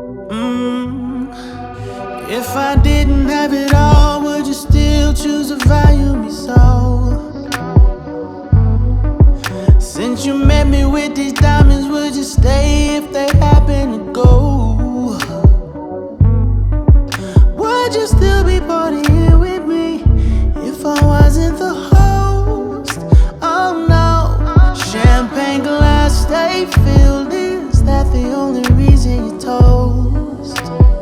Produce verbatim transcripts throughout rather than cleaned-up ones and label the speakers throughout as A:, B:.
A: Mm. If I didn't have it all, would you still choose to value me so? Since you met me with these diamonds, would you stay if they happen to go? Would you still be partying with me if I wasn't the host? Oh no, champagne glass stay filled. Is that the only reason you toast?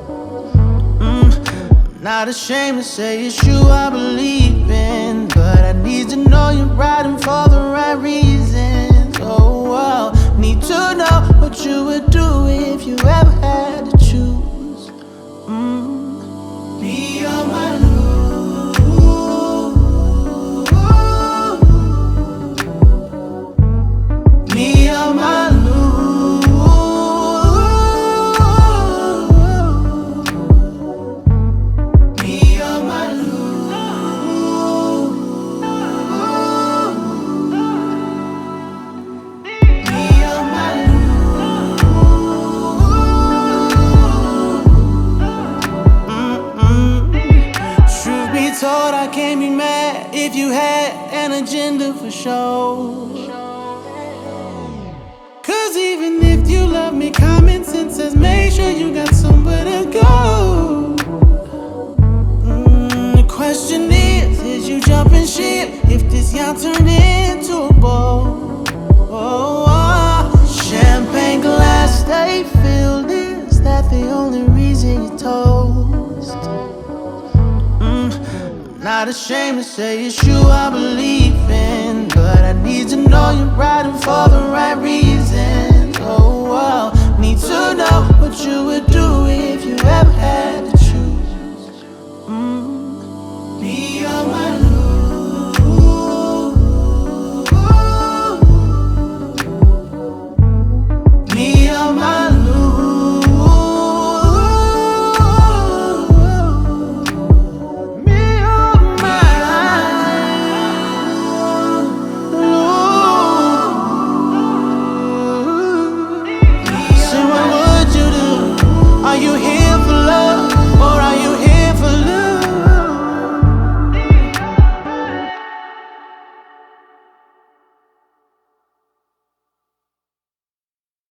A: Mm, not ashamed to say it's you I believe in, but I need to know you're riding for the right reasons. Oh, I need to know what you would do if you ever had to choose. Mm. Me or my lose. Me or my lose. Me or my lose. Me or my lose. Mm-mm. Truth be told, I can't be mad if you had an agenda for sure. Cause even if you love me, common sense says make sure you got somewhere to go. Mm, the question is, is you jumping ship if this yacht turned into a boat? Oh, oh, champagne glass stay filled. Is that the only reason you toast? Mm, not ashamed to say it's you I believe in, but I need to know you're riding for the right reasons. Oh, I need to know what you would do if you ever had